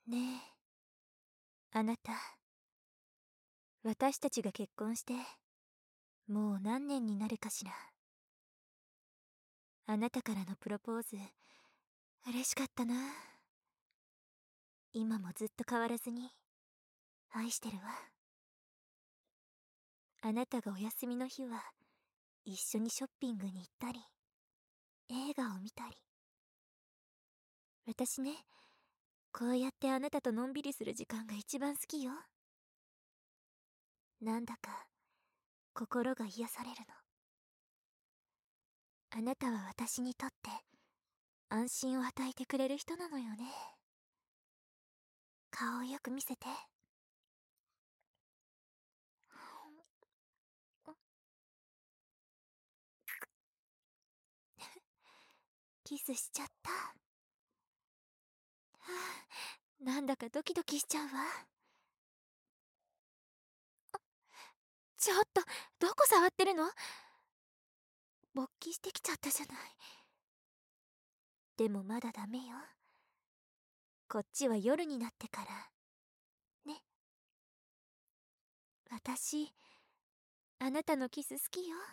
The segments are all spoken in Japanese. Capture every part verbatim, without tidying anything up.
ねえ、あなた。私たちが結婚してもう何年になるかしら。あなたからのプロポーズ嬉しかったな。今もずっと変わらずに愛してるわ。あなたがお休みの日は一緒にショッピングに行ったり映画を見たり。私ね、こうやってあなたとのんびりする時間が一番好きよ。なんだか心が癒されるの。あなたは私にとって安心を与えてくれる人なのよね。顔をよく見せて。キスしちゃった。はあ、なんだかドキドキしちゃうわ。ちょっと、どこ触ってるの？勃起してきちゃったじゃない。でもまだダメよ。こっちは夜になってからね。私あなたのキス好きよ。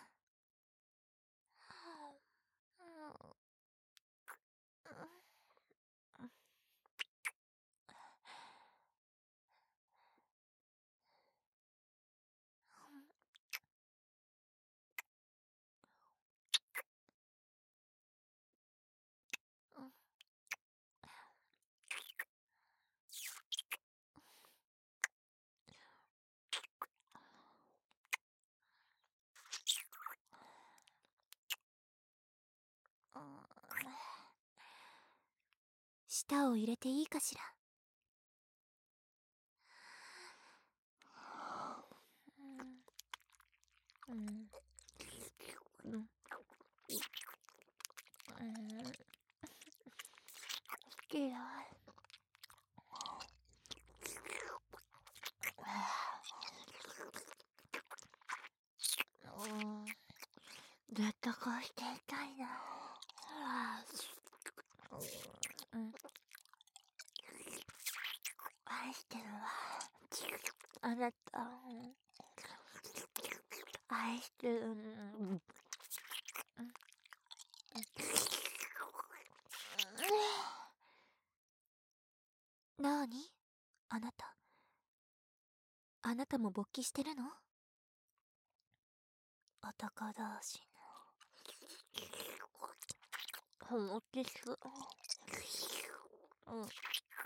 舌を入れていいかしら。うんうんうんうん好きだ。ずっとこうしていたいな。うん、愛してるわ。あなた愛してる。うん、なーにあなた。あなたも勃起してるの？男同士のほんキス。うんうん。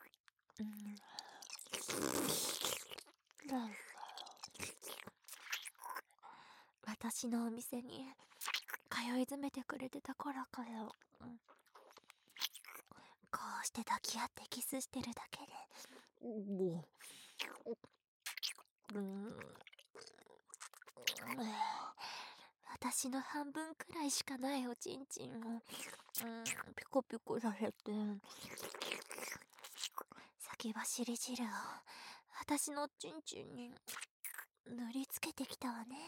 私のお店に通い詰めてくれてた頃から、うん、こうして抱き合ってキスしてるだけで、もう、うん、私の半分くらいしかないおちんちんを、うん、ピコピコさせて、先走り汁を私のおちんちんに塗りつけてきたわね。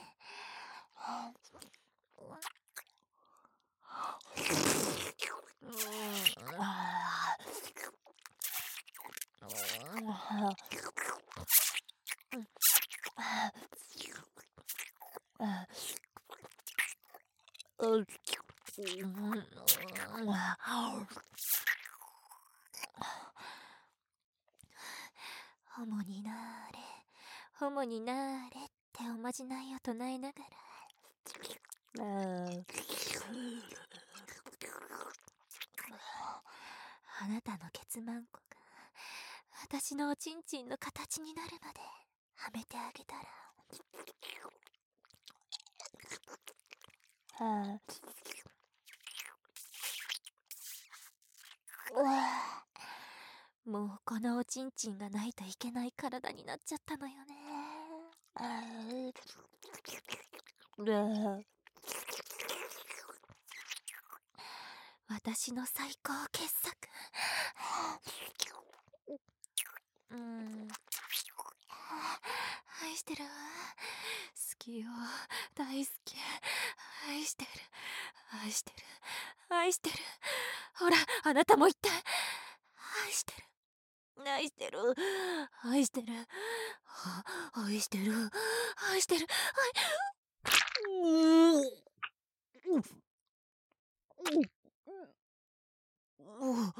ホモになーれ、ホモになーれっておまじないを唱えながら、あなたのケツマンコが私のおちんちんの形になるまではめてあげたら、はあ、もうこのおちんちんがないといけない体になっちゃったのよね。私の最高傑作。うん、愛してるわ。好きよ、大好き。愛してる、愛してる、愛してる。ほら、あなたも言って。愛してる。 愛してる、愛してる、は愛してる、愛してる、愛、ううううう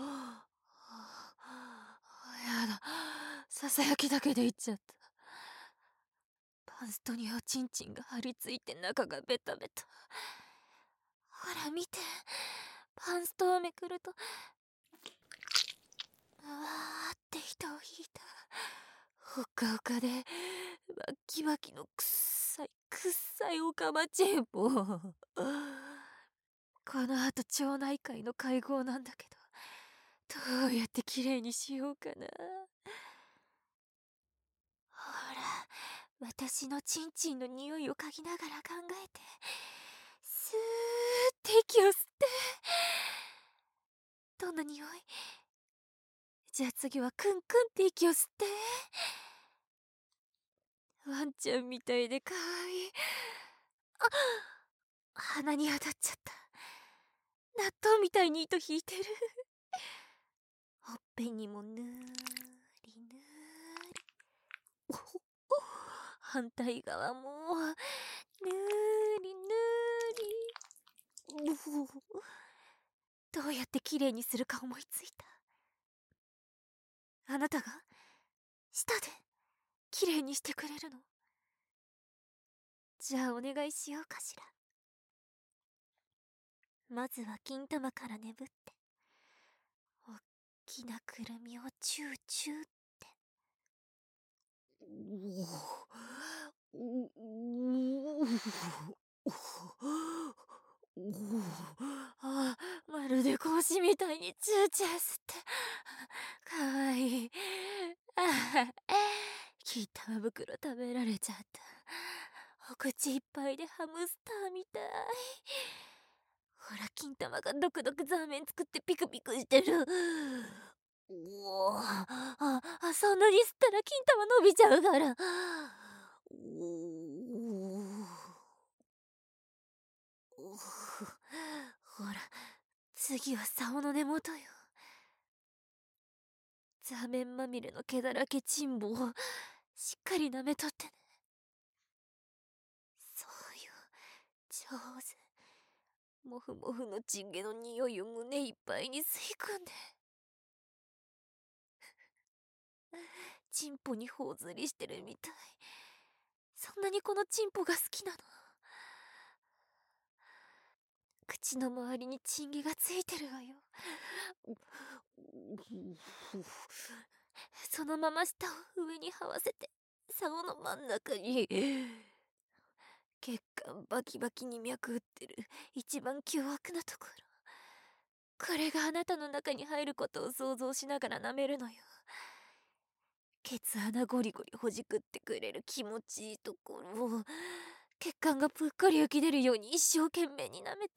やだ、ささやきだけで言っちゃった。パンストにおちんちんが張り付いて中がベタベタ。ほら見て、パンストをめくるとうわーって糸を引いたほっかほかでバッキバキのくっさいくっさいオカマチンポ。このあと町内会の会合なんだけど、どうやってきれいにしようかな。ほら、私のチンチンの匂いを嗅ぎながら考えて、スーって息を吸って。どんな匂い？じゃあ次はクンクンって息を吸って。ワンちゃんみたいでかわいい。あ、鼻に当たっちゃった。納豆みたいに糸引いてる。ほっぺにもぬーりぬーり。おほ反対側もぬーりぬーり。どうやってきれいにするか思いついた。あなたが舌できれいにしてくれるの？じゃあお願いしようかしら。まずは金玉からねぶって、おっきなくるみをチューチューって。おおおおあ、まるで格子みたいにチューチュー吸って、かわいい。あ、金玉袋食べられちゃった。お口いっぱいでハムスターみたい。ほら金玉がドクドクザーメン作ってピクピクしてる。おお、ああ、そんなに吸ったら金玉伸びちゃうから。おお、ほら次は竿の根元よ。ザーメンまみれの毛だらけチンボをしっかり舐めとってね。そうよ、上手。もふもふのチンゲの匂いを胸いっぱいに吸い込んで。チンポに頬ずりしてるみたい。そんなにこのチンポが好きなの？口の周りにチンゲがついてるわよ。そのまま舌を上に這わせて竿の真ん中に。血管バキバキに脈打ってる一番凶悪なところ。これがあなたの中に入ることを想像しながら舐めるのよ。ケツ穴ゴリゴリほじくってくれる気持ちいいところを血管がぷっかり浮き出るように一生懸命に舐めて。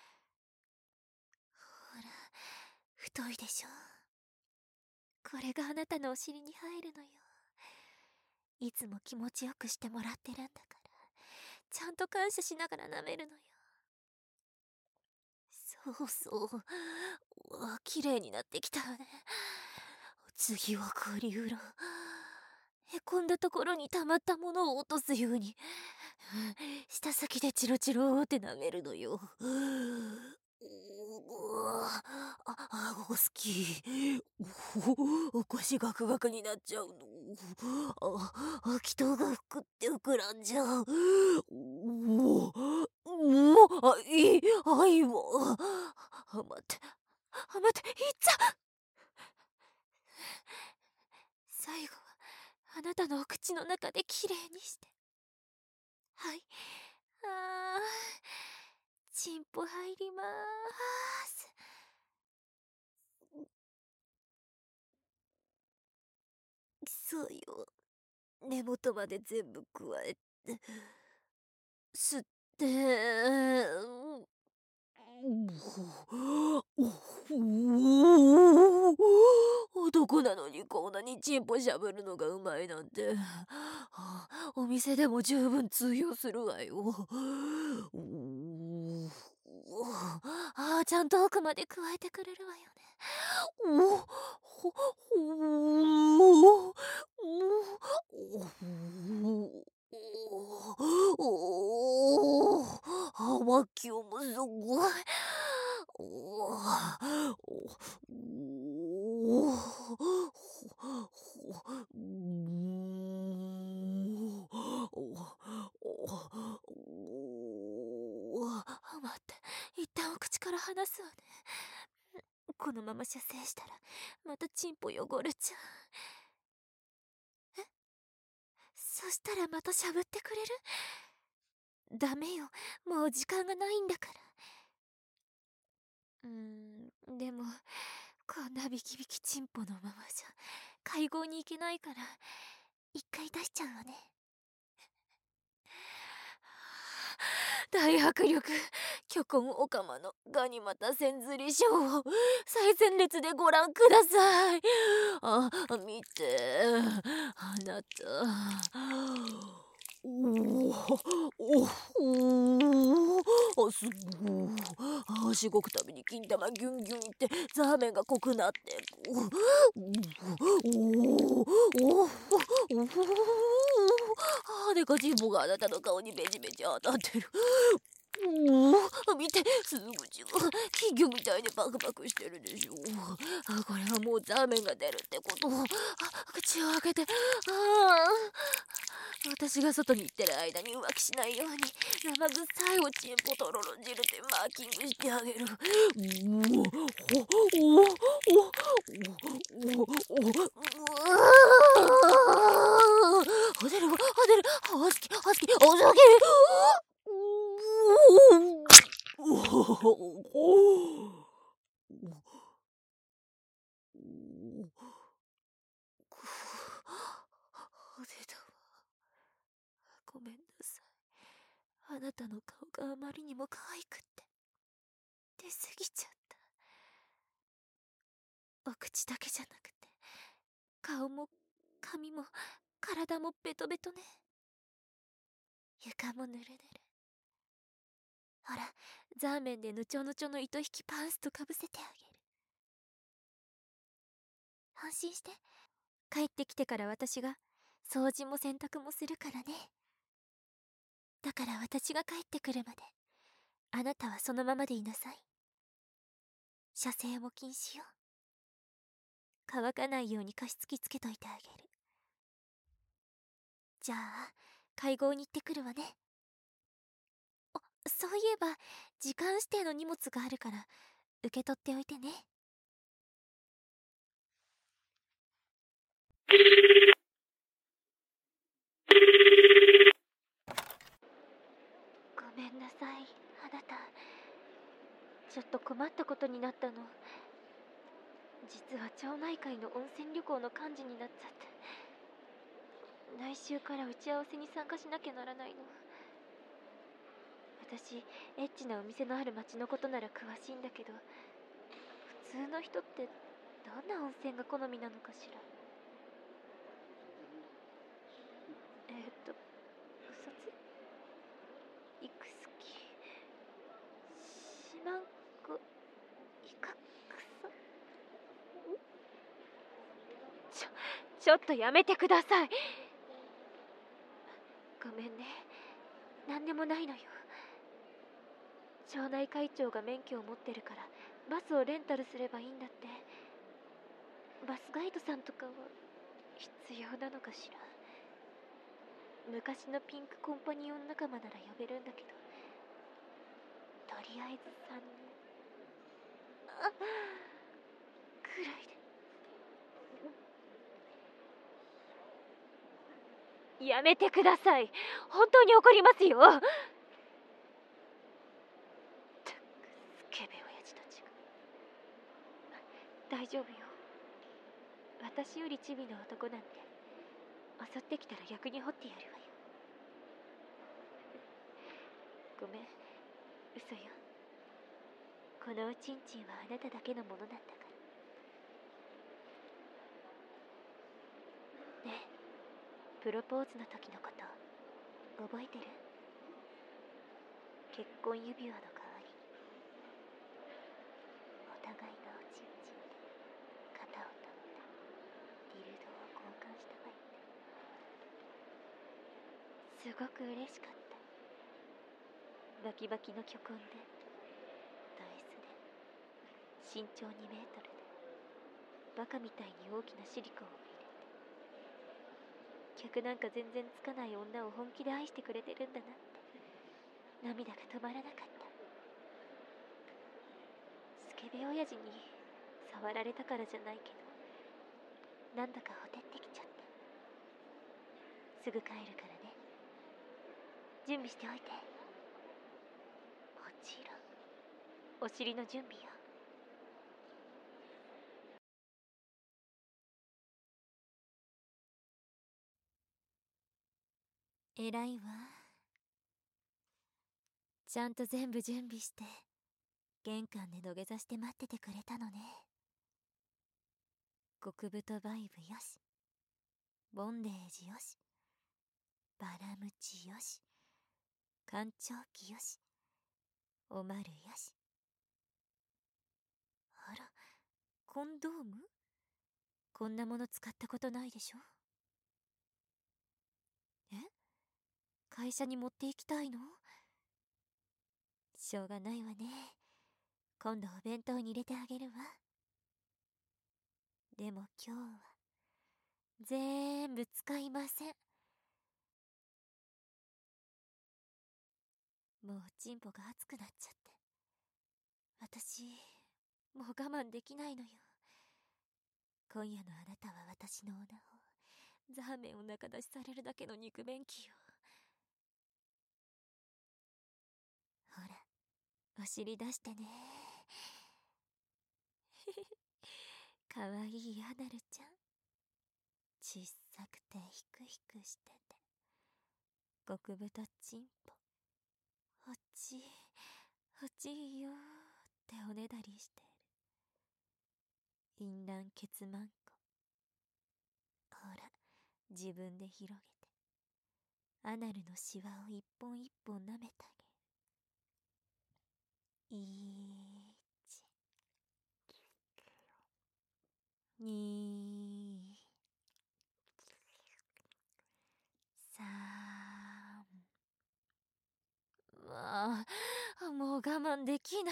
ほら太いでしょ。これがあなたのお尻に入るのよ。いつも気持ちよくしてもらってるんだからちゃんと感謝しながら舐めるのよ。そうそう、うわ、綺麗になってきたわね。次はカリウラ。へこんだところに溜まったものを落とすように舌先でチロチロって舐めるのよ。あ、あご好き。お、お腰ガクガクになっちゃうの。あ、あ、気筒がふくって膨らんじゃう。おお、もう、あ、いい、あ、いいわ。あ、待って、あ、待って、いっちゃう。最後はあなたのお口の中できれいにして。はい、あー、チンポ入りまーす。そうよ、根元まで全部加えて吸って、男なのにこんなにチンポしゃぶるのがうまいなんて、お店でも十分通用するわよ。ああ、ちゃんと奥まで加えてくれるわよね。 おお、甘きょもすごい。おお、おお、待って、一旦お口から離すわね。このまま射精したらまたチンポ汚れちゃう。え、そしたらまたしゃぶってくれる？ダメよ、もう時間がないんだから。うーん、でもこんなビキビキチンポのままじゃ会合に行けないから一回出しちゃうわね。大迫力、巨根オカマのガニ股千釣りショーを最前列でご覧ください。あ、見て、あなた。おお、おお、あ、すごい。あ、しごくたびに金玉ギュンギュンいってザーメンが濃くなってく。おお、おお、あ、でかちんぽがあなたの顔にベチベチ当たってる。おお、見て、すぐ口が金魚みたいにバクバクしてるでしょ。あ、これはもうザーメンが出るってこと。あ、口を開けて。ああ、私が外に行ってる間に浮気しないように生臭いおちんぽとろろ汁でマーキングしてあげる。おお、おお、おお、おお、うわあ、出る、あ、出る、あ、好き、あ、好き、お酒。おお、出たわ。ごめんなさい。あなたの顔があまりにも可愛くって出過ぎちゃった。お口だけじゃなくて顔も髪も体もベトベトね。床もぬるぬる。ほら、ザーメンでぬちょぬちょの糸引きパンスとかぶせてあげる。安心して。帰ってきてから私が掃除も洗濯もするからね。だから私が帰ってくるまであなたはそのままでいなさい。射精も禁止よ。乾かないように加湿器つけといてあげる。じゃあ会合に行ってくるわね。あ、そういえば時間指定の荷物があるから受け取っておいてね。ごめんなさい、あなた。ちょっと困ったことになったの。実は町内会の温泉旅行の幹事になっちゃって、来週から打ち合わせに参加しなきゃならないの。私エッチなお店のある町のことなら詳しいんだけど、普通の人ってどんな温泉が好みなのかしら。えー、っとうさついくすきしまんこいかくさ。ちょちょっとやめてください。ごめんね、なんでもないのよ。町内会長が免許を持ってるからバスをレンタルすればいいんだって。バスガイドさんとかは必要なのかしら。昔のピンクコンパニオン仲間なら呼べるんだけど、とりあえずさんにんあくらいで。やめてください、本当に怒りますよ。スケベ親父たちが。大丈夫よ、私よりチビの男なんて襲ってきたら逆に掘ってやるわよ。ごめん、嘘よ。このおちんちんはあなただけのものなんだから。ねえ、プロポーズの時のこと覚えてる？結婚指輪の代わりにお互いのおちんちんで肩を止めた。 すごく嬉しかった。バキバキの巨根で、ド S で、身長にメートルで、バカみたいに大きなシリコンを入れて、客なんか全然つかない女を本気で愛してくれてるんだなって、涙が止まらなかった。スケベ親父に触られたからじゃないけど、なんだかほてってきちゃった。すぐ帰るからね。準備しておいて。もちろん、お尻の準備よ。偉いわ。ちゃんと全部準備して、玄関で土下座して待っててくれたのね。極太バイブよし、ボンデージよし、バラムチよし、干潮機よし、おまるよし。あら、コンドーム？こんなもの使ったことないでしょ？え？会社に持って行きたいの？しょうがないわね。今度お弁当に入れてあげるわ。でも今日は全部使いません。もうチンポが熱くなっちゃって、私もう我慢できないのよ。今夜のあなたは私のオナホ、ザーメンを仲出しされるだけの肉便器よ。ほら、お尻出してね。かわいいアナルちゃん。ちっさくてヒクヒクしてて、極太チンポ、ほちほちいよっておねだりしてる。淫乱ケツマンコ。ほら、自分で広げて、アナルのシワを一本一本舐めてあげる。いち、に、さん。まあ、もう我慢できない。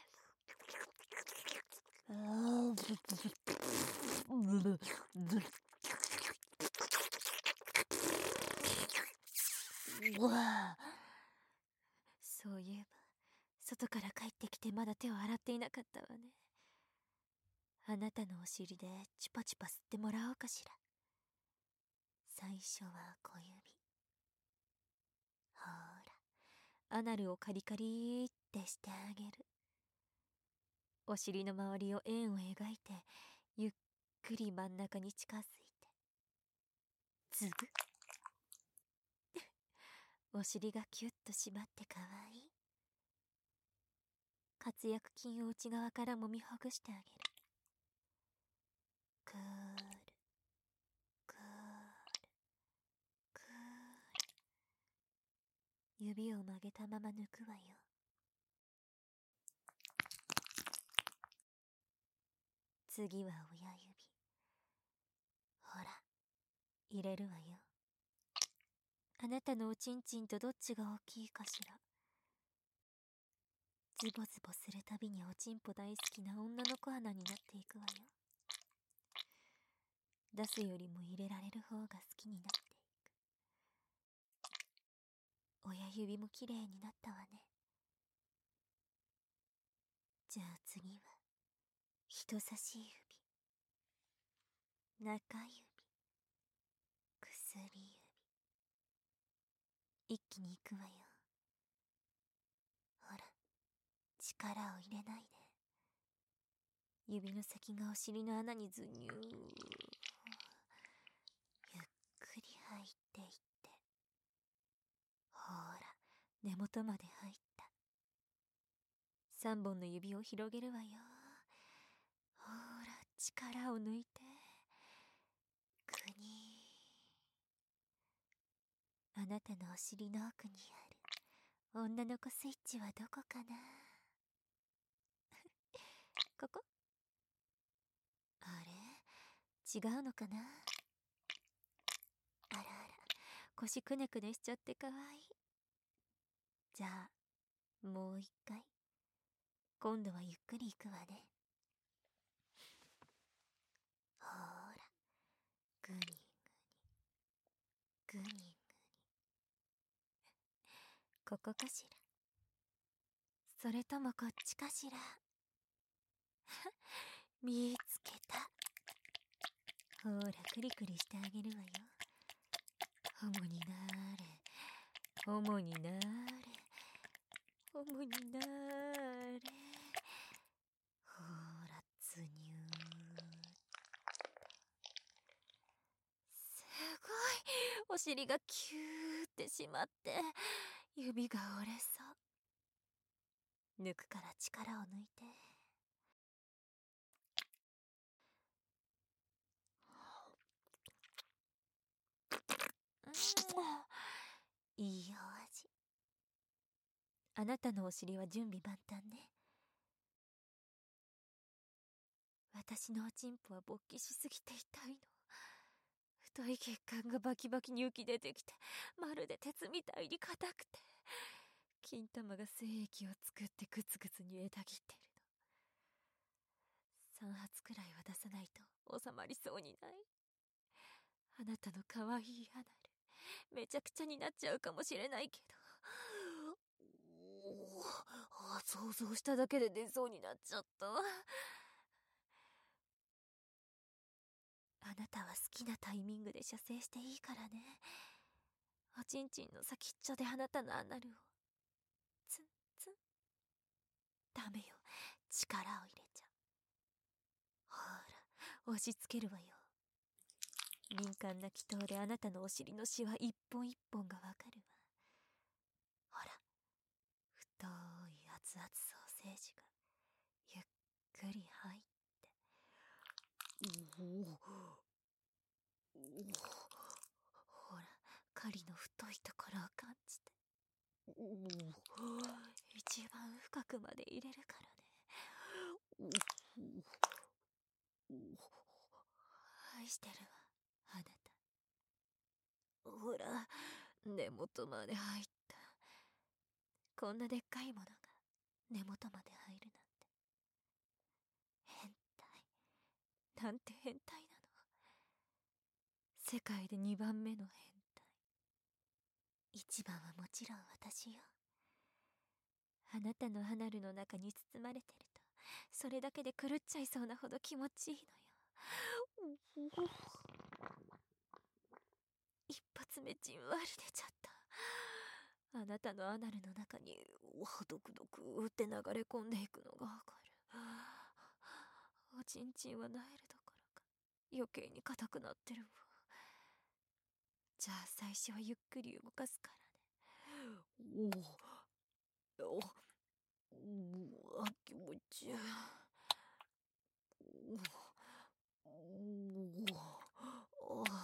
そういえば、外から帰ってきてまだ手を洗っていなかったわね。あなたのお尻でチュパチュパ吸ってもらおうかしら。最初は小指。ほら、アナルをカリカリってしてあげる。お尻の周りを円を描いて、ゆっくり真ん中に近づいて。ズブお尻がキュッと締まってかわいい。活躍筋を内側から揉みほぐしてあげる。クール、クール、クール。指を曲げたまま抜くわよ。次は親指。ほら、入れるわよ。あなたのおちんちんとどっちが大きいかしら。ズボズボするたびにおちんぽ大好きな女の子穴になっていくわよ。出すよりも入れられる方が好きになっていく。親指もきれいになったわね。じゃあ次は人差し指、中指、薬指。一気にいくわよ。ほら、力を入れないで。指の先がお尻の穴にズニュー。ゆっくり入っていって、ほら、根元まで入った。三本の指を広げるわよ。ほら、力を抜いて。くに。あなたのお尻の奥にある女の子スイッチはどこかな。ここ？あれ？違うのかな。あらあら、 腰くねくねしちゃってかわいい。じゃあもう一回。今度はゆっくり行くわね。ほーら、ぐにぐにぐにぐに。ここかしら、それともこっちかしら。見つけた。ほーら、クリクリしてあげるわよ。ホモになーれ、ホモになーれ、ホモになーれ。ほーら、つにゅー。すごい、お尻がキューってしまって指が折れそう。抜くから力を抜いて。うん、いいお味。あなたのお尻は準備万端ね。私のおちんぽは勃起しすぎて痛いの。太い血管がバキバキに浮き出てきて、まるで鉄みたいに硬くて、金玉が精液を作ってグツグツに枝切ってるの。さん発くらいは出さないと収まりそうにない。あなたの可愛いアナル、めちゃくちゃになっちゃうかもしれないけど、おー、想像しただけで出そうになっちゃった。あなたは好きなタイミングで射精していいからね。おちんちんの先っちょであなたのアナルをツンツン。ダメよ、力を入れちゃう。ほら、押し付けるわよ。敏感な気筒であなたのお尻のシワ一本一本がわかるわ。ほら、太い熱々ソーセージがゆっくり入って。おお、ほら、狩りの太いところを感じて。おお、一番深くまで入れるからね。おお、愛してるわ、あなた。ほら、根元まで入った。こんなでっかいものが根元まで入るなんて。変態。なんて変態なの。世界でにばんめの変態。一番はもちろん私よ。あなたのアナルの中に包まれてると、それだけで狂っちゃいそうなほど気持ちいいのよ。一発目じんわり出ちゃった。あなたのアナルの中にドクドクって流れ込んでいくのがわかる。おちんちんはなえるどころか余計に硬くなってるわ。じゃあ最初はゆっくり動かすからね。おお、おうわ、気持ちいい。おおおお、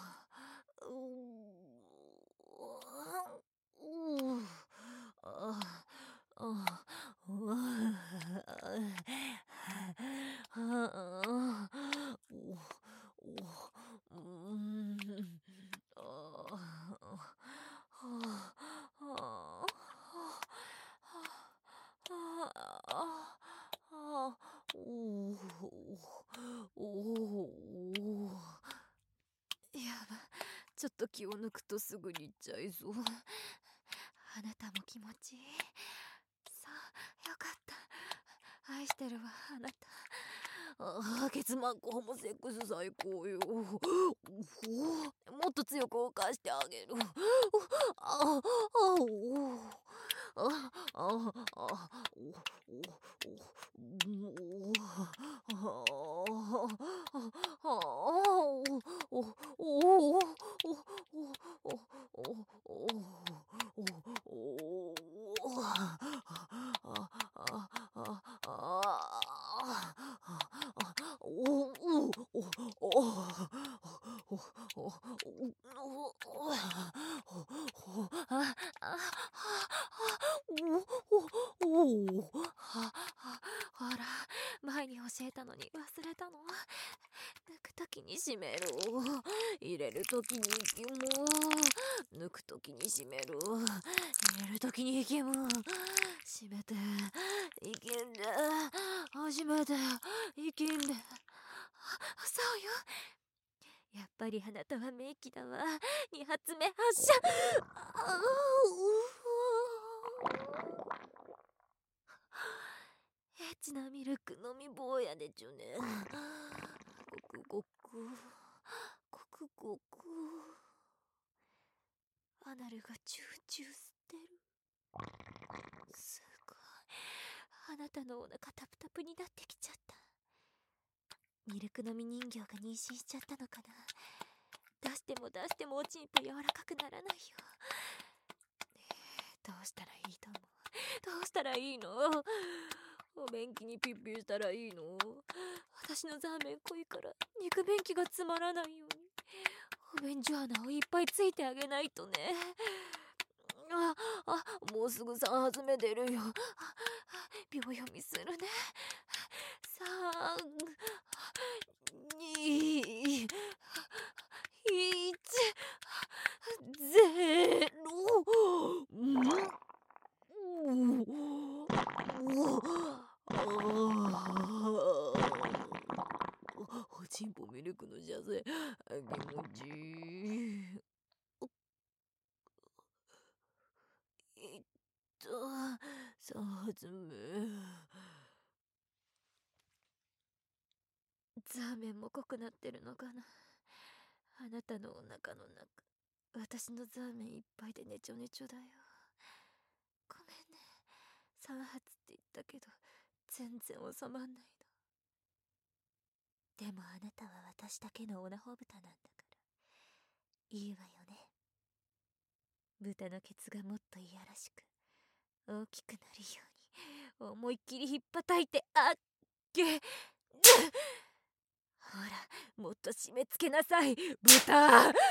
やば、ちょっと気を抜くとすぐに行っちゃいそう。あなたも気持ちいい。さあ、よかった。愛してるわ、あなた。ああ、ケツマックホモセックス最高よ。もっと強く動かしてあげる。ああ、ああ、ああ、ああ、ほら、前に教えたのに忘れたの。抜くときに閉める。入れるときに息む。抜くときに閉める。入れるときに息む。閉めて息んで、閉めて息んで。そうよ。やっぱりあなたは名機だわ。に発目発射。あエッチなミルク飲み坊やでちゅね。ごくごくごくごくアナルがチューチュー吸ってる。すごい。あなたのお腹タプタプになってきちゃった。ミルク飲み人形が妊娠しちゃったのかな。出しても出してもおちんぽ柔らかくならないよ。ねえ、どうしたらいいと思う？どうしたらいいの？お便器にピッピしたらいいの？私のザーメン濃いから肉便器がつまらないようにお便所穴をいっぱいついてあげないとね。あ、あ、もうすぐさん発目出るよ。あ、秒読みするね。さん、に、いち、ゼロ。うんおちんぽミルクのジャズ気持ちいい。えっとさん発目。ザーメンも濃くなってるのかな。あなたのお腹の中、私のザーメンいっぱいでねちょねちょだよ。ごめんね。さん発って言ったけど全然収まんないの。でもあなたは私だけのオナホ豚なんだからいいわよね。豚のケツがもっといやらしく大きくなるように思いっきりひっぱたいてあっげほらもっと締め付けなさい豚。う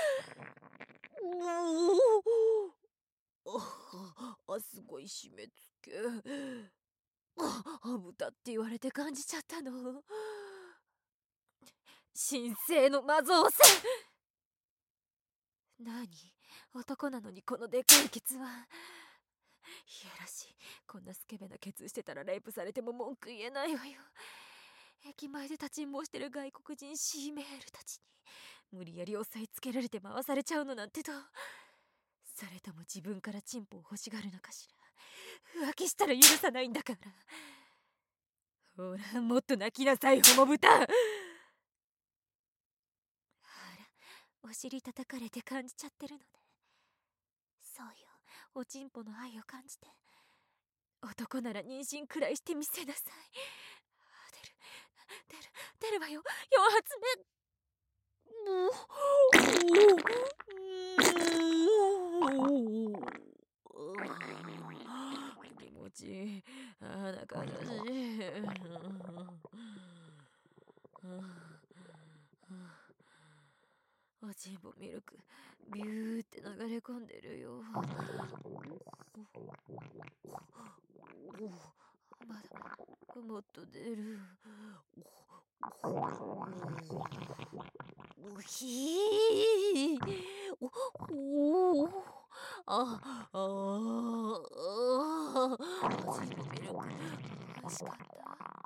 おあすごい締め付け。あ豚って言われて感じちゃったの。神聖の魔造せ。なに男なのにこのでかいケツは。いやらしい。こんなスケベなケツしてたらレイプされても文句言えないわよ。駅前で立ちんぼしてる外国人シーメールたちに無理やり押さえつけられて回されちゃうのなんてどう？それとも自分からチンポを欲しがるのかしら。浮気したら許さないんだから。ほらもっと泣きなさいホモ豚。ほらお尻叩かれて感じちゃってるのね。そうよ、おちんぽの愛を感じて。男なら妊娠くらいしてみせなさい。出る出る出るわよ。よん発目。気持ちいい。あなかなしい。おちんぽミルクビューって流れ込んでるよ。まだもっと出る。おひーおおあああおちんぽミルク美味しかった。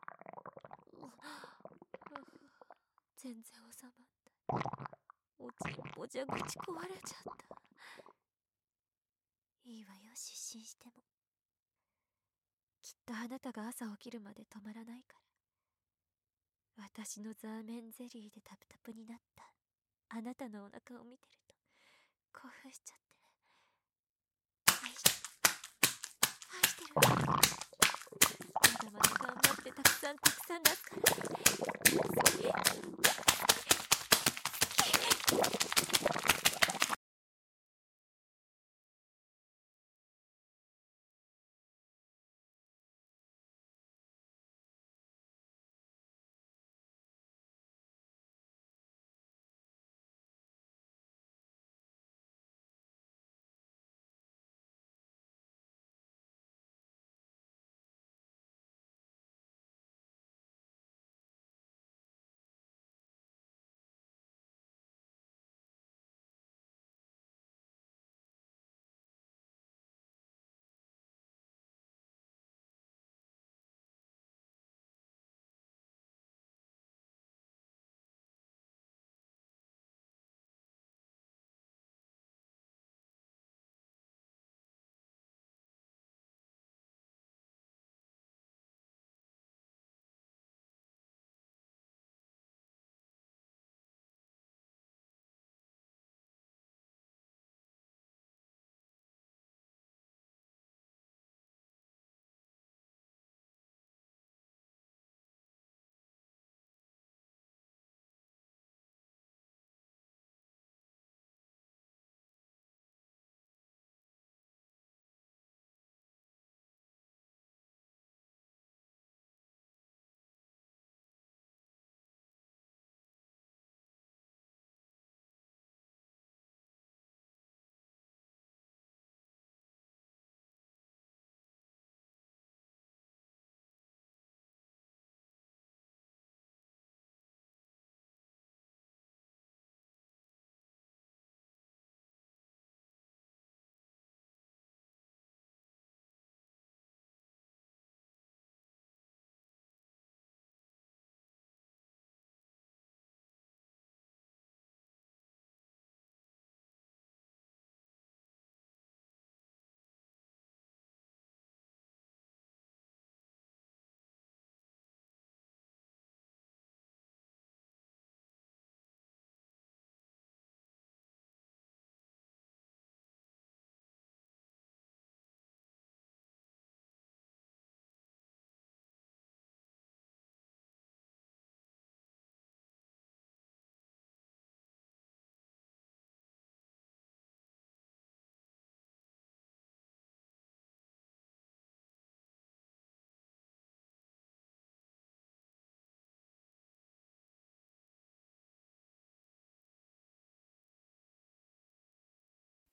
全然収まった。おちんぽじゃ口壊れちゃった。いいわよ失神しても。きっとあなたが朝起きるまで止まらないから。私のザーメンゼリーでタプタプになったあなたのお腹を見てると興奮しちゃって愛し愛してるわ。まだまだ頑張ってたくさんたくさん出すから。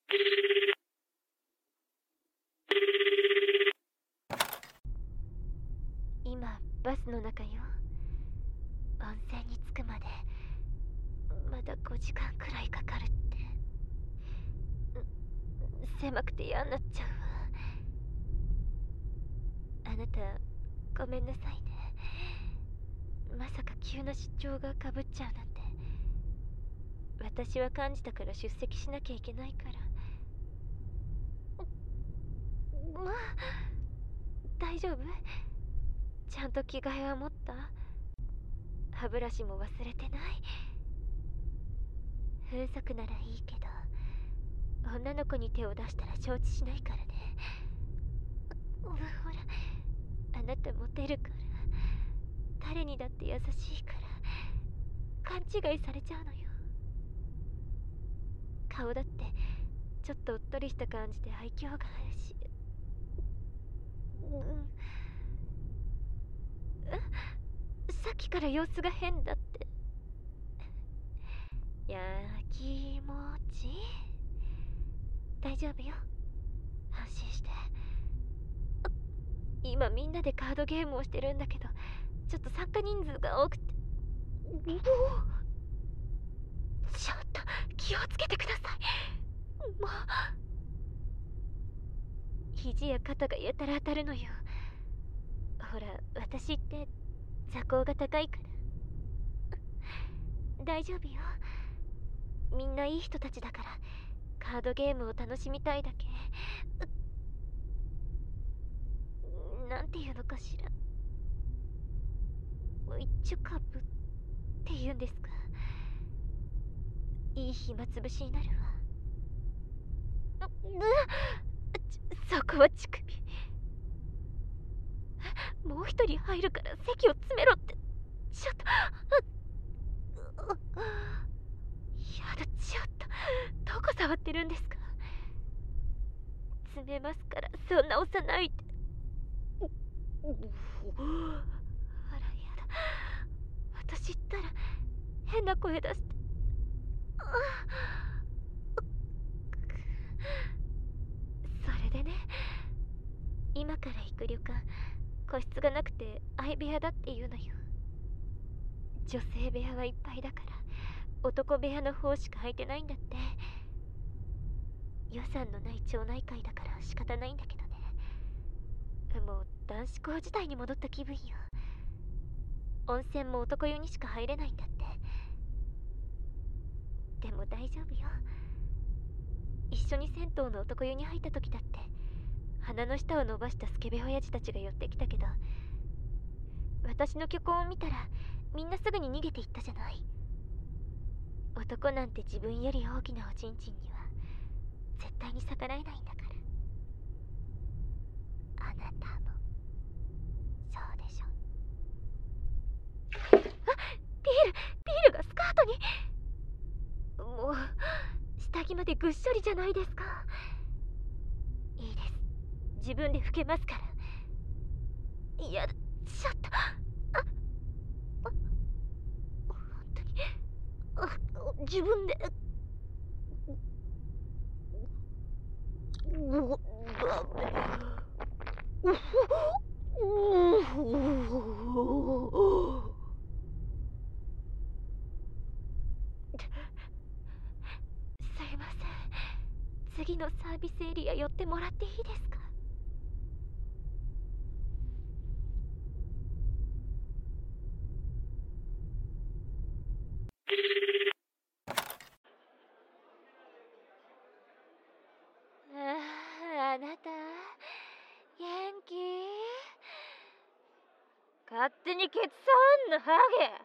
今バスの中よ。温泉に着くまでまだごじかんくらいかかるって。狭くて嫌になっちゃうわ。あなたごめんなさいね。まさか急な出張がかぶっちゃうなんて。私は幹事だから出席しなきゃいけないから。まあ大丈夫？ちゃんと着替えは持った？歯ブラシも忘れてない？風俗ならいいけど女の子に手を出したら承知しないからね。ほらあなたモテるから誰にだって優しいから勘違いされちゃうのよ。顔だってちょっとおっとりした感じで愛嬌があるし。うんさっきから様子が変だって。やきもち大丈夫よ、安心して。今みんなでカードゲームをしてるんだけどちょっと参加人数が多くて。ちょっと気をつけてください。もう肘や肩がやたら当たるのよ。ほら私って座高が高いから。大丈夫よ、みんないい人たちだからカードゲームを楽しみたいだけ。なんていうのかしら、一丁カップっていうんですか。いい暇つぶしになるわ。うそこは乳首。もう一人入るから席を詰めろって。ちょっとやだ、ちょっとどこ触ってるんですか。詰めますからそんな押さないで。あらやだ、私ったら変な声出して。それでね、今から行く旅館個室がなくて相部屋だっていうのよ。女性部屋はいっぱいだから男部屋の方しか空いてないんだって。予算のない町内会だから仕方ないんだけどね。もう男子校時代に戻った気分よ。温泉も男湯にしか入れないんだって。でも大丈夫よ、一緒に銭湯の男湯に入った時だって鼻の下を伸ばしたスケベ親父たちが寄ってきたけど、私の虚婚を見たらみんなすぐに逃げていったじゃない。男なんて自分より大きなおちんちんには絶対に逆らえないんだから。あなたもそうでしょ。あ、ビールビールがスカートに。もう下着までぐっしょりじゃないですか。いいです、自分で拭けますから。いやちょっとああ本当にあ自分で。うダメ。すいません、次のサービスエリア寄ってもらっていいですか。ああ、あなた元気？勝手にケツ触んなハゲ。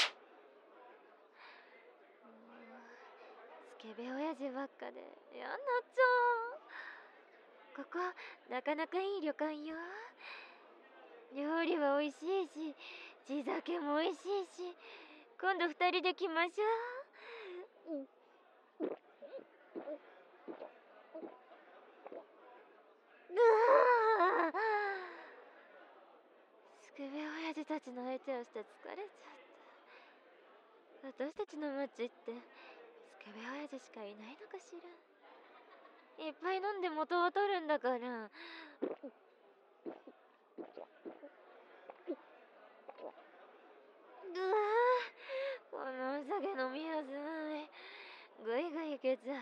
スケベ親父ばっかでやんなっちゃう。ここなかなかいい旅館よ。料理は美味しいし地酒も美味しいし、今度二人で来ましょう。うわスケベ親父たちの相手をして疲れちゃった。私たちの町ってスケベ親父しかいないのかしら。 いっぱい飲んで元を取るんだから。うわー、このお酒飲みやすい。ぐいぐいいけちゃう。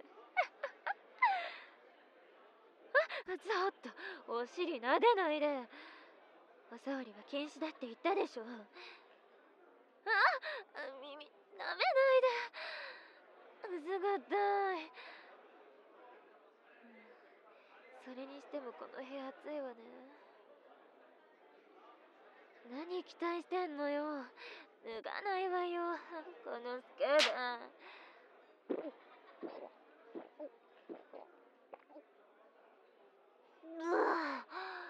あ、ちょっと、お尻撫でないで。お触りは禁止だって言ったでしょ。あ、耳、舐めないで。うずがたい。それにしてもこの部屋暑いわね。何期待してんのよ。脱がないわよ、このスケーダー。うわ、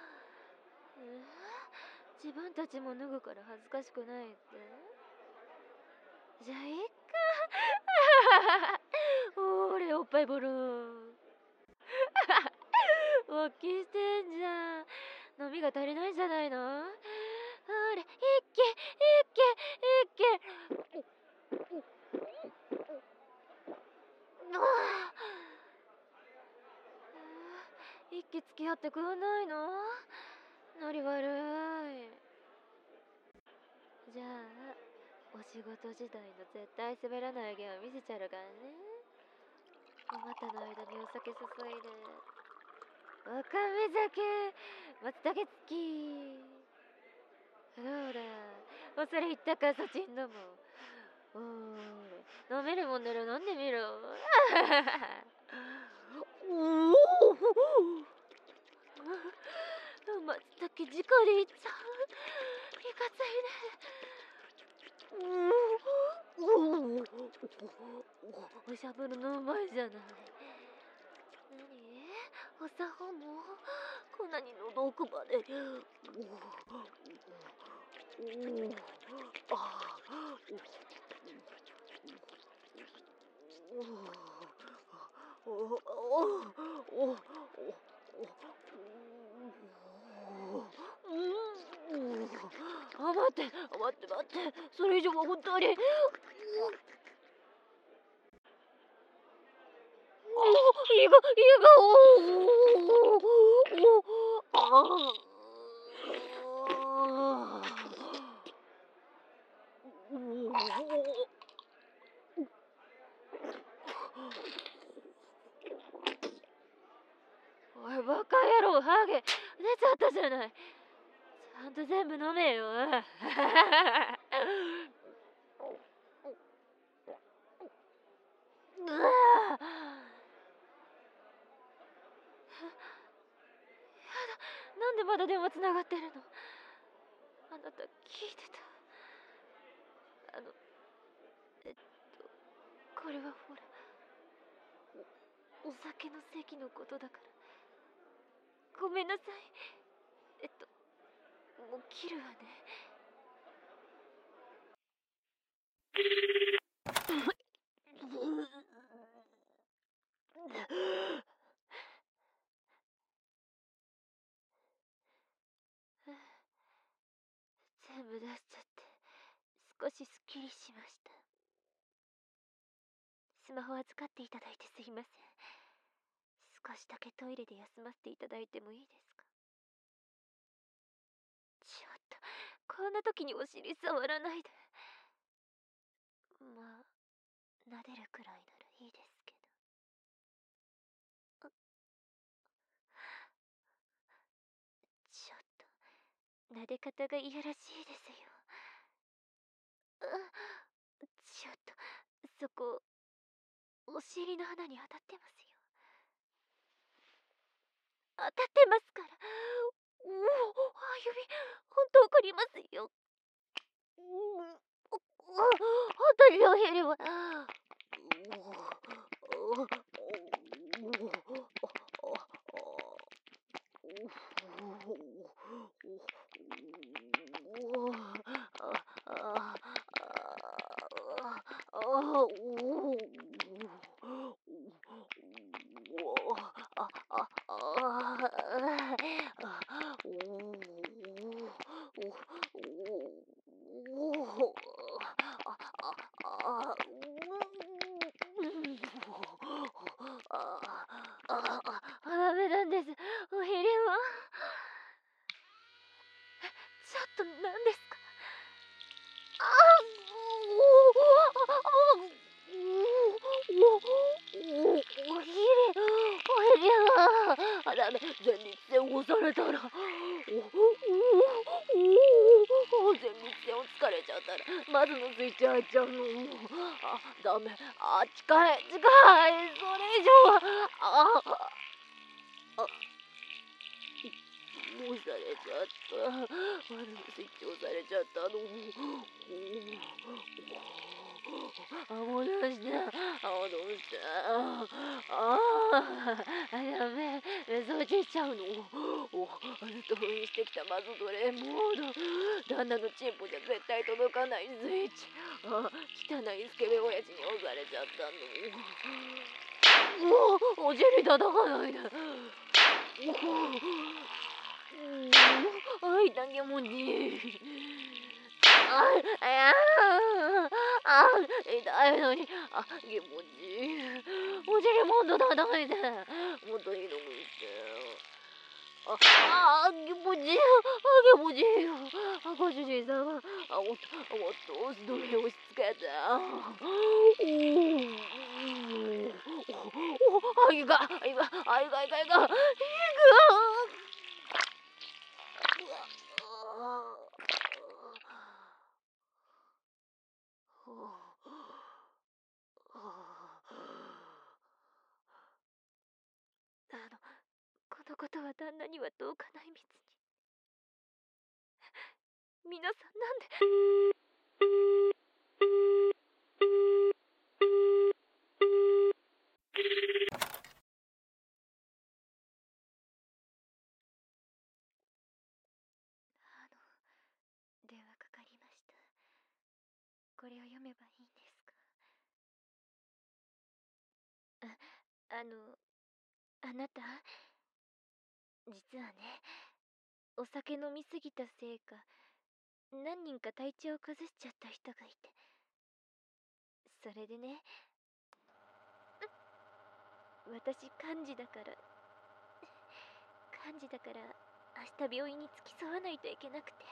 自分たちも脱ぐから恥ずかしくないって。じゃあいっか。ほれ、おっぱいボロー。勃起してんじゃん。飲みが足りないんじゃないの？ほれ、一気、一気、一気。うわぁ、一気付き合ってくんないの？ノリ悪い。じゃあ、お仕事時代の絶対滑らない芸を見せちゃるからね。お股の間にお酒注いで。わかめ酒、松茸付き。どうだ、恐れ入ったか、そちんども。おーれ、飲めるもんなら飲んでみろ。おお、松茸直でいっちゃう。いかついね。おお、おしゃぶるのうまいじゃない。何、お作法もこんなに喉奥まで。あ、待って、待って待って、それ以上は本当に。胃が、胃が、おお、あおい、バカ野郎、ハゲ、出ちゃったじゃない。ちゃんと全部飲めよ。うわ、なんでまだ電話つながってるの？あなた聞いてた？あの、えっと、これはほら、お、お酒の席のことだから。ごめんなさい。えっと、もう切るわね。全部出しちゃって少しすっきりしました。スマホ預かっていただいてすいません。少しだけトイレで休ませていただいてもいいですか？ちょっと、こんな時にお尻触らないで。まあ、撫でるくらいならいいですけど。ちょっと、撫で方がいやらしいですよ。ちょっと、そこ、お尻の穴に当たってますよ。当たってますから。おお、あ、指、ほんと怒りますよ。うん、ほんとに両減れば。 れたら、おおおおお全密線を疲れちゃったらまずのスイッチ入っちゃうの。あ、ダメ。あ、近い近い。それ以上はああもうされちゃった。まずのスイッチ押されちゃったの。あ、戻して。あ、戻して。ああ、ダメ。そっち行っちゃうの。お、ずっと封印してきたマゾドレモード。旦那のチンポじゃ絶対届かないスイッチ。あ、汚いスケベ親父に押されちゃったの。おお、お尻叩かないで。おお、あいたけもち。あ、ああ、痛いのに、あ、気持ちいい。お尻もっと叩いて。もっとひどくして。あ、あ、気持ちいい。あ、気持ちいいよ。あ、ご主人様。あ、もっと、もっと押すのに押し付けて。おお、おお、あ、いか、いか、あ、いか、いか、いか、いか。あの、このことは旦那にはどうか内密に。皆さんなんで。あの、電話かかりました。これを読めばいいんですか？あ、あの、あなた、実はね、お酒飲みすぎたせいか、何人か体調を崩しちゃった人がいて。それでね、私幹事だから、幹事だから明日病院に付き添わないといけなくて。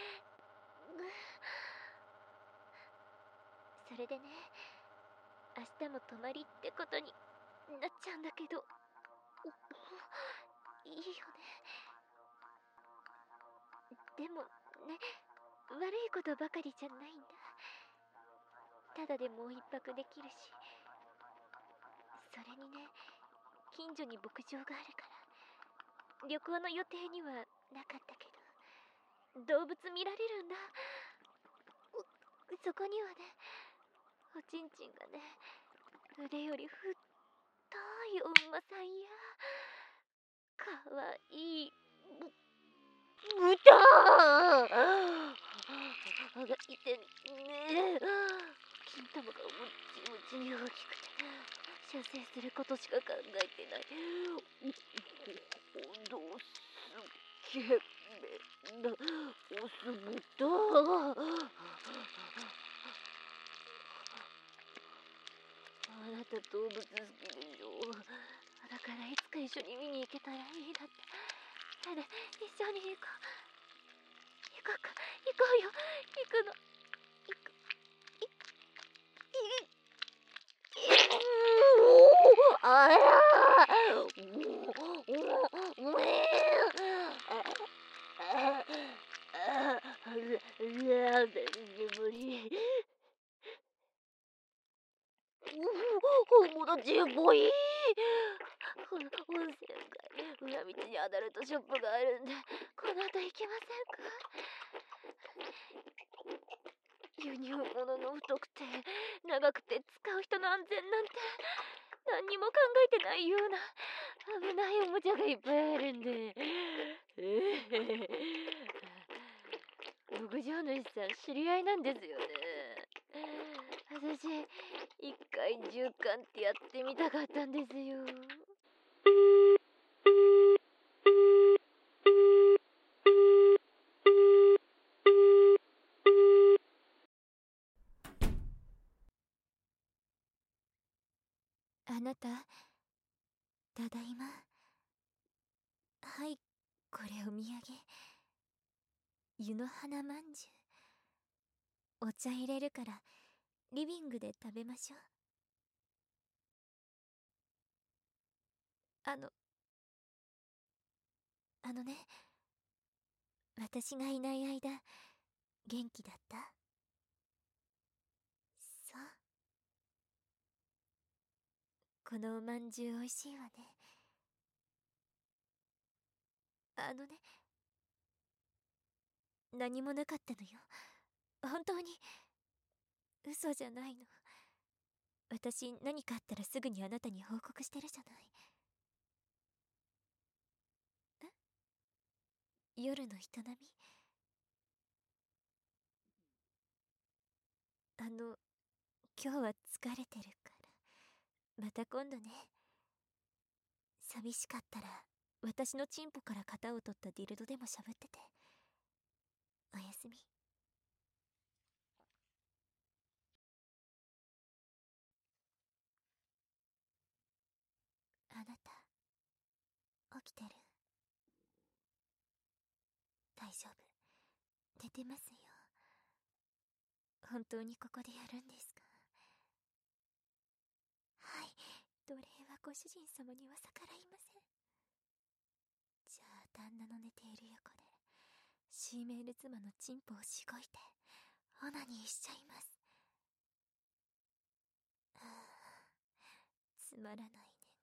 それでね、明日も泊まりってことになっちゃうんだけど。いいよね。でもね、悪いことばかりじゃないんだ。ただでもう一泊できるし、それにね、近所に牧場があるから旅行の予定にはなかったけど、動物見られるんだ。そこにはね、おちんちんがね、腕より太いお馬さんや、かわいいぶ豚がいてね、金玉がもちもちに大きくて射精することしか考えてない。どうすっげえなオス豚。あなた動物好きでしょ。だからいつか一緒に見に行けたらいいなって。ねえねえ、一緒に行こう。行こうか、行こうよ。行くの。行く。い、い、あらもう、もう、ああ、ラーメン眠り。お友達っぽい。温泉街、裏道にアダルトショップがあるんで、この後行きませんか？輸入物の太くて長くて使う人の安全なんて何にも考えてないような危ないおもちゃがいっぱいあるんで。牧場主さん知り合いなんですよね。私一回縦貫ってやってみたかったんですよ。あなた、ただいま。はい、これお土産。湯の花まんじゅう。お茶入れるからリビングで食べましょう。あのあのね、私がいない間、元気だった？そう。このおまんじゅうおいしいわね。あのね、何もなかったのよ。本当に。嘘じゃないの。私、何かあったらすぐにあなたに報告してるじゃない。え？夜の営み？あの、今日は疲れてるから、また今度ね。寂しかったら、私のチンポから型を取ったディルドでもしゃぶってて。おやすみ。あなた、起きてる？大丈夫。寝てますよ。本当にここでやるんですか？はい。奴隷はご主人様には逆らいません。じゃあ、旦那の寝ている横で、シーメール妻のチンポをしごいて、オナニーしちゃいます。はあ、つまらない寝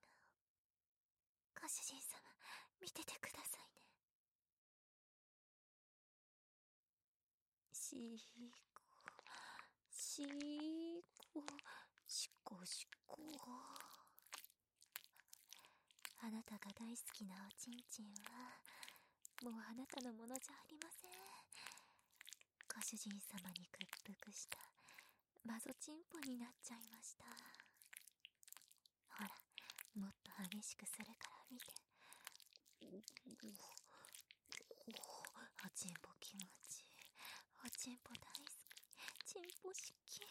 顔。ご主人様、見ててくださいね。しーこ、しーこ、しこしこ。あなたが大好きなおちんちんは、もうあなたのものじゃありません。ご主人様に屈服したマゾチンポになっちゃいました。ほら、もっと激しくするから見て。おちんぽ気持ちいい。おちんぽ大好き。ちんぽ好き。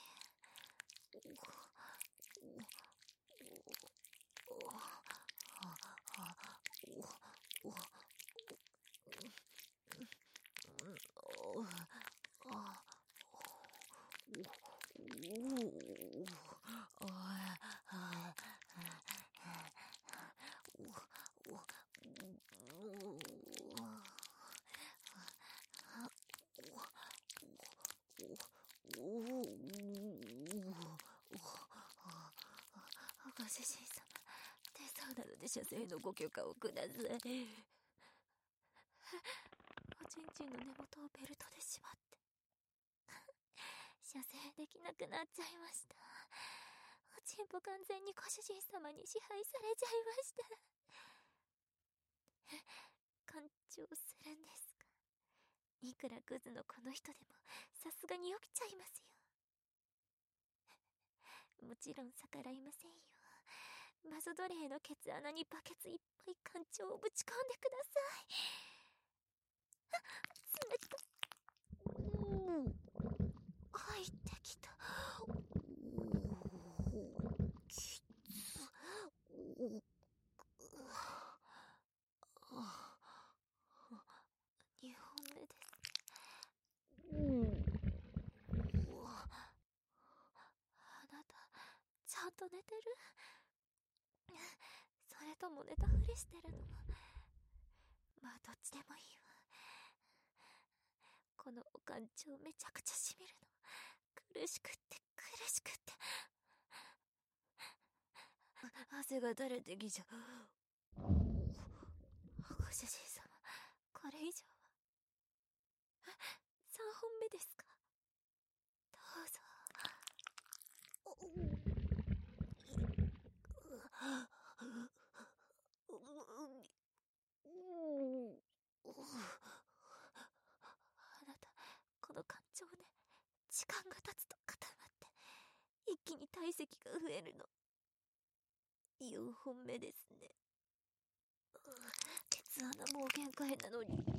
ご主人様、手相なので射精のご許可をください。おちんちんの根元をベルトで縛って射精できなくなっちゃいました。おちんぽ完全にご主人様に支配されちゃいました。干潮するんですか？いくらクズのこの人でもさすがに起きちゃいますよ。もちろん逆らいませんよ。マゾ奴隷のケツ穴にバケツいっぱい干潮をぶち込んでください。あ、冷た。うー入ってきた。きつ。にほんめです。あなた、ちゃんと寝てる？それとも寝たふりしてるの？まあどっちでもいいわ。このおかんちょめちゃくちゃしみるの。苦しくって苦しくって。汗が垂れてきちゃう。ご主人様、これ以上は。さんほんめですか？どうぞ。あなた、この感情ね、時間が経つと固まって一気に体積が増えるの。よんほんめですね。ケツ穴もう限界なのに。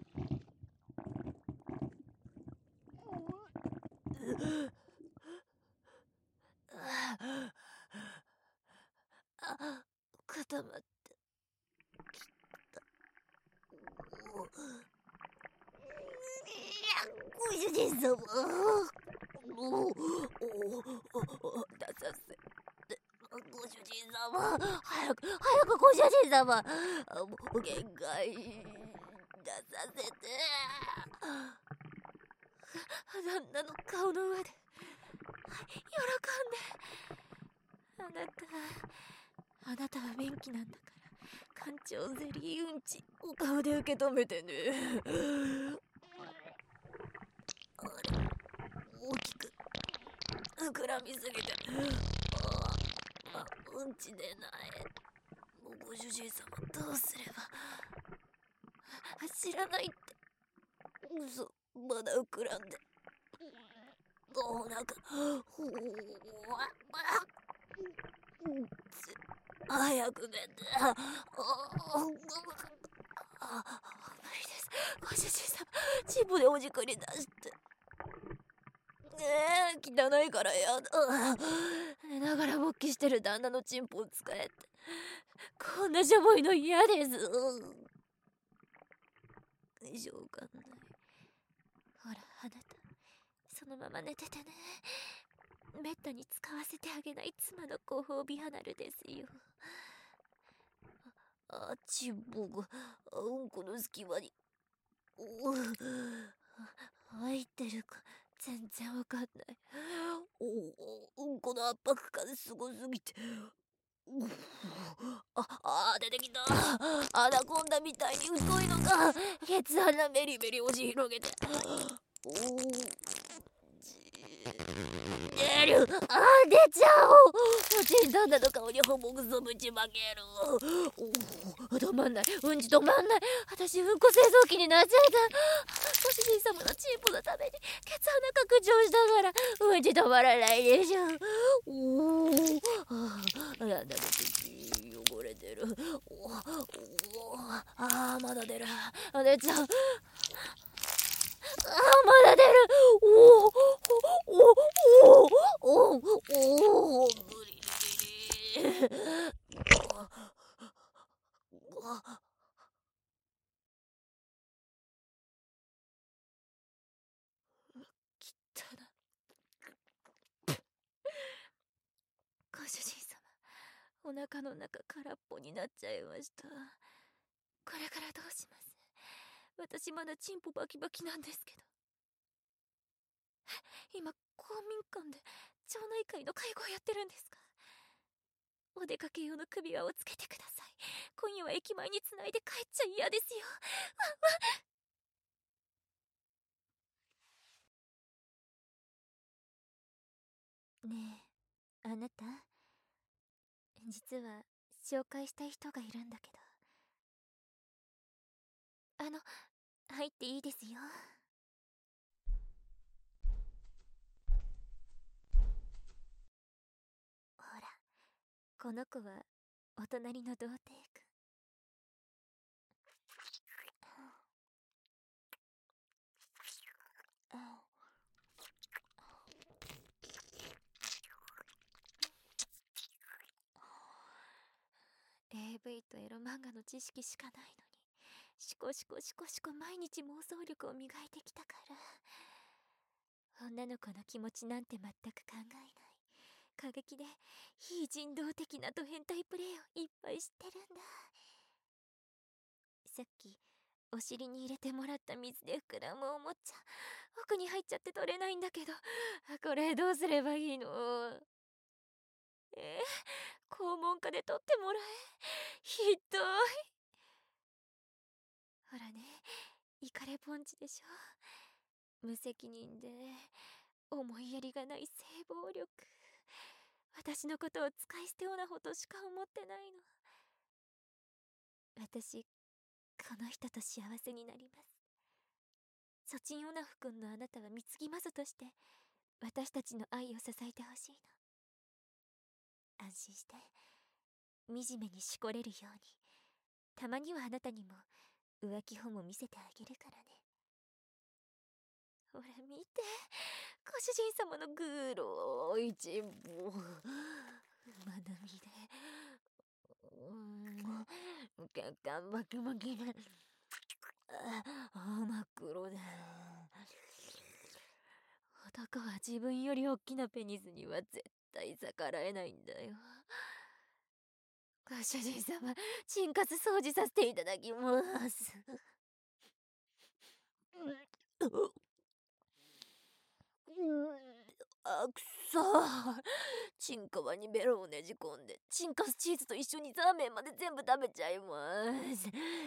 あ、固まってきた。ご主人様、もう出させて。ご主人様、早く早くご主人様、もう限界。 させて。旦那の顔の上で喜んで。あなたあなたは便器なんだから感情ゼリーうんちお顔で受け止めてね。あれ、大きく膨らみすぎてああうんち出ない。もうご主人様どうすれば。知らないって。嘘、まだ膨らんでお腹ほわ早く寝て。ああ無理ですご主人様。チンポでおじくり出してねえ汚いからやだ。寝ながら勃起してる旦那のチンポを使えってこんなしょぼいの嫌です。しょうがない。ほらあなたそのまま寝ててね。めったに使わせてあげない妻のご褒美アナルですよ。ああチンポがうんこの隙間に入ってるか全然わかんない。おうんこの圧迫感すごすぎてああ出てきた。アナコンダみたいに太いのがケツ穴メリメリ押し広げておお出る。あー出ちゃおう。おちん旦那の顔にほぼくそぶちまける。おお止まんない。うんち止まんない。私うんこ製造機になっちゃいた。ご主人様のチンポのためにケツ穴拡張したからうんち止まらないでしょ。おおあなんだ口汚れてる。おおあーまだ出る。あ出ちゃう。あまだ出る。おおおおおおお無理無理。きったな。ご主人様お腹の中空っぽになっちゃいました。これからどうします。私まだチンポバキバキなんですけど。今公民館で町内会の会合やってるんですか。お出かけ用の首輪をつけてください。今夜は駅前につないで帰っちゃ嫌ですよ。ねえあなた実は紹介したい人がいるんだけど。あの入っていいですよ。ほらこの子はお隣の童貞くん。エーブイ とエロ漫画の知識しかないのにシコシコシコシコ毎日妄想力を磨いてきたから女の子の気持ちなんて全く考えない過激で非人道的なド変態プレイをいっぱい知ってるんだ。さっきお尻に入れてもらった水で膨らむおもちゃ奥に入っちゃって取れないんだけどこれどうすればいいの。えー、肛門科で取ってもらえ。ひどい。ほらねイカレポンチでしょ。無責任で思いやりがない性暴力。私のことを使い捨てオナホとしか思ってないの。私この人と幸せになります。ソチンオナフ君のあなたは貢ぎますとして私たちの愛を支えてほしいの。安心して惨めにしこれるようにたまにはあなたにも浮気本も見せてあげるからね。ほら見てご主人様のグロいチンポまだ見でうん血管バキバキであ真っ黒で男は自分より大きなペニスには絶対逆らえないんだよ。ご主人様チンカス掃除させていただきます。 あ、くそー。チンカワにベロをねじ込んで、チンカスチーズと一緒にザーメンまで全部食べちゃいます。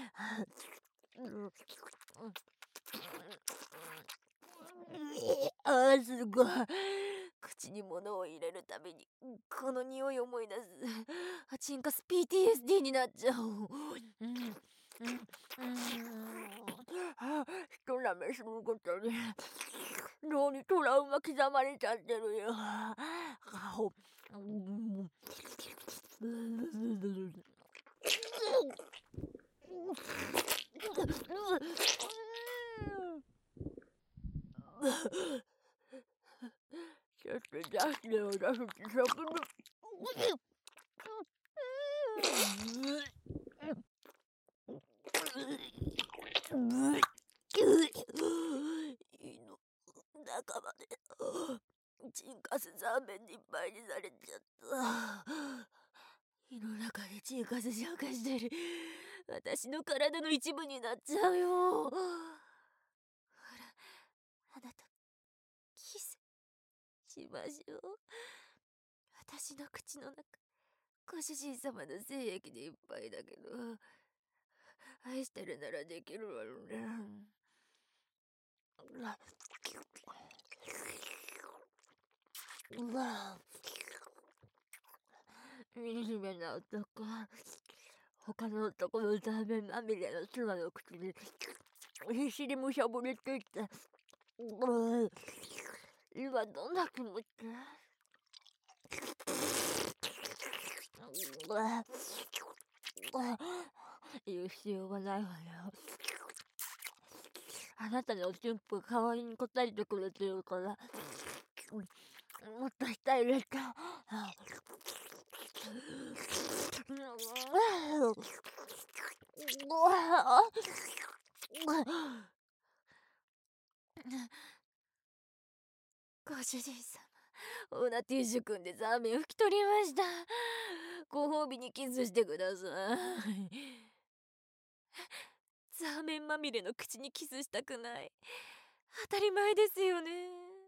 あー、すごい。口に物を入れるたびに、この匂いを思い出す。チンカス ピーティーエスディー になっちゃう。うんうんうん一舐めすることで脳にトラウマ刻まれちゃってるよ。ちょっと出してよ、出して食胃の中までチンカスザーメンにいっぱいにされちゃった。胃の中でチンカス消化してる私の体の一部になっちゃうよ。ほら、あなたキスしましょう。私の口の中ご主人様の精液でいっぱいだけど、愛してるならできるわよね。うわ惨めな男。他の男のザーメンまみれの妻の口に必死にむしゃぶりていて、今どんな気持ち？言う必要はないわよ。あなたのおちんぽ代わりに答えてくれてるから、もっと舌入れて。ご主人様、オーナティッシュくんでザーメン拭き取りました。ご褒美にキスしてください。ザーメンまみれの口にキスしたくない。当たり前ですよね。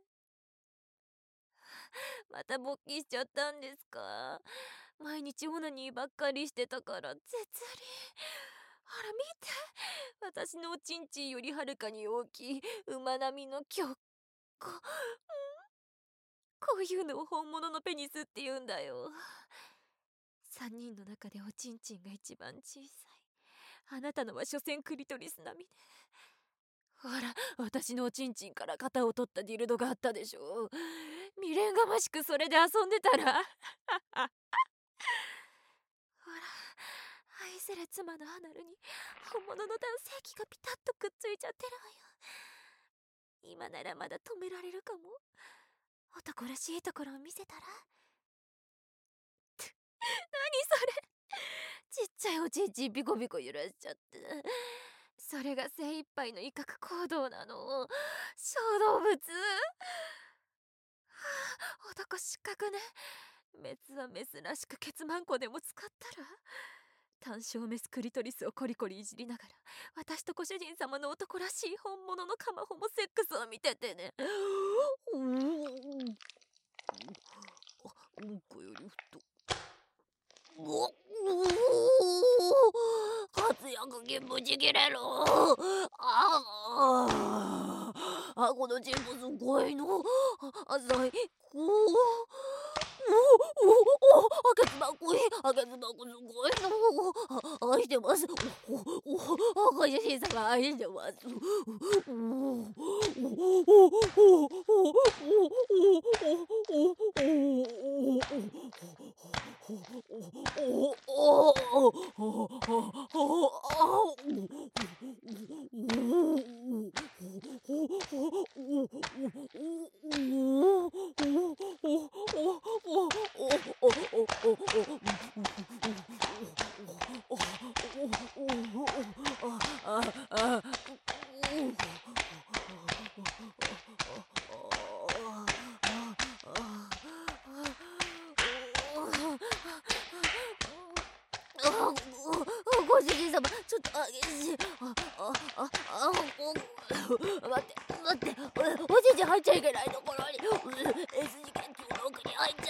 また勃起しちゃったんですか？毎日オナニーばっかりしてたから絶理。ほら見て、私のおちんちんよりはるかに大きい馬並みの巨こ、うん、こういうのを本物のペニスって言うんだよ。三人の中でおちんちんが一番小さい。あなたのは所詮クリトリス並みで。ほら、私のおちんちんから型を取ったディルドがあったでしょ。未練がましくそれで遊んでたらほら、愛する妻のアナルに本物の男性器がピタッとくっついちゃってるわよ。今ならまだ止められるかも。男らしいところを見せたら。何それ、ちっちゃいおちんちんビコビコ揺らしちゃって、それが精一杯の威嚇行動なの。小動物。はあ、男失格ね。メスはメスらしくケツマンコでも使ったら。単小メスクリトリスをコリコリいじりながら、私とご主人様の男らしい本物のカマホモセックスを見ててね。うんこより太。おお活躍金ぶち切れる。あああ、この人物すごいの。あ、最高。おおお、あけつばこい、あけつばこすごいの。愛してます。おおお、ご主人様愛してます。おおおおおご主人様、ちょっと激しい。あ、あ、あ、あ、 待って待って、おじいちゃん入っちゃいけないところに S 字拳じゅうろくに入っちゃって。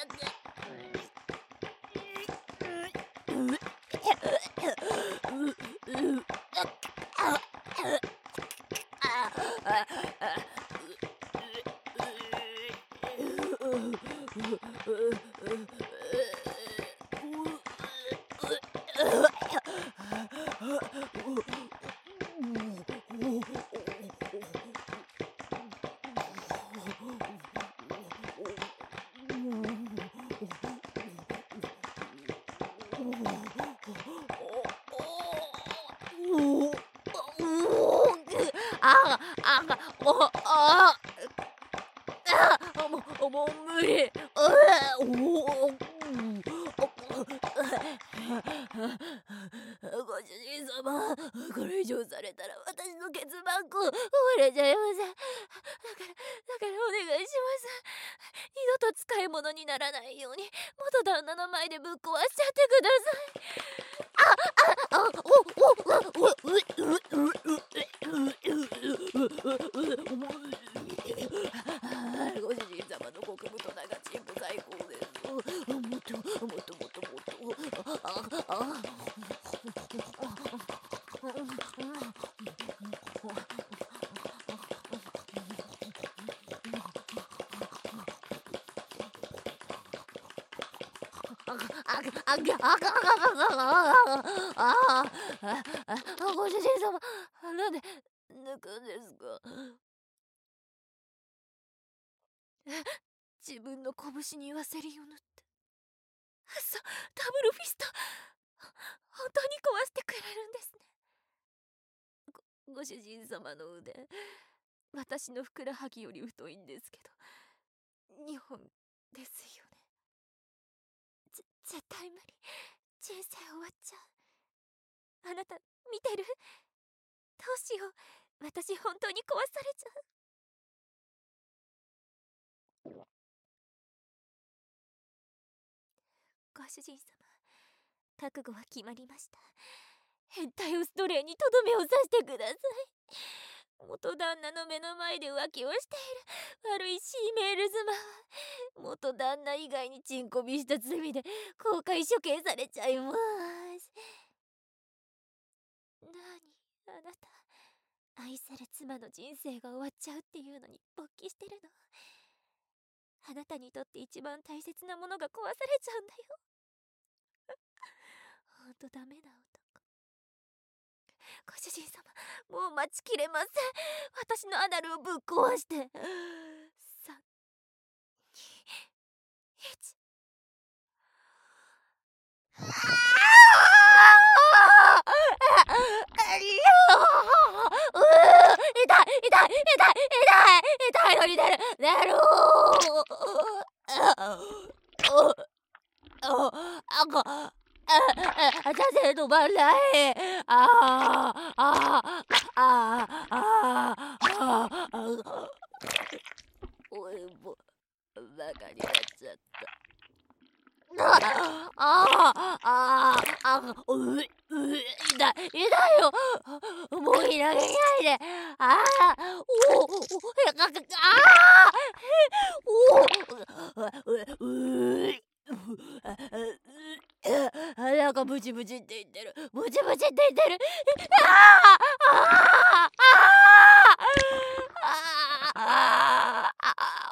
ああもうああもうもう無理。おおご主人様、これ以上されたら私のケツバッグ壊れちゃいます。だからだからお願いします。二度と使い物にならないように元旦那の前でぶっ壊しちゃってください。あああおおおううううご主人様の極太長チンポ最高です。もっともっともっともっとあああげあがあがああご主人様、なんで抜くんですか。自分の拳にワセリンを塗って、そう、ダブルフィスト、本当に壊してくれるんですね。ご、ご主人様の腕、私のふくらはぎより太いんですけどにほんですよね。ぜ絶対無理、人生終わっちゃう。あなた見てる？どうしよう、私本当に壊されちゃう。ご主人様、覚悟は決まりました。変態オス奴隷にとどめを刺してください。元旦那の目の前で浮気をしている悪いシーメール妻は元旦那以外にチンコビした罪で公開処刑されちゃいます。なにあなた、愛する妻の人生が終わっちゃうっていうのに勃起してるの。あなたにとって一番大切なものが壊されちゃうんだよ。ほんとダメな男。ご主人様、もう待ちきれません。私のアナルをぶっ壊して。さん、に、いち。痛い痛い痛い痛い痛いのに出る出るあこああさせ止まんない。あああああああおいもバカになっちゃった。ああああうう痛い痛いよ。もういられないで。ああおおおああおおううなんかブチブチって言ってる。ブチブチって言ってる。ああああああああ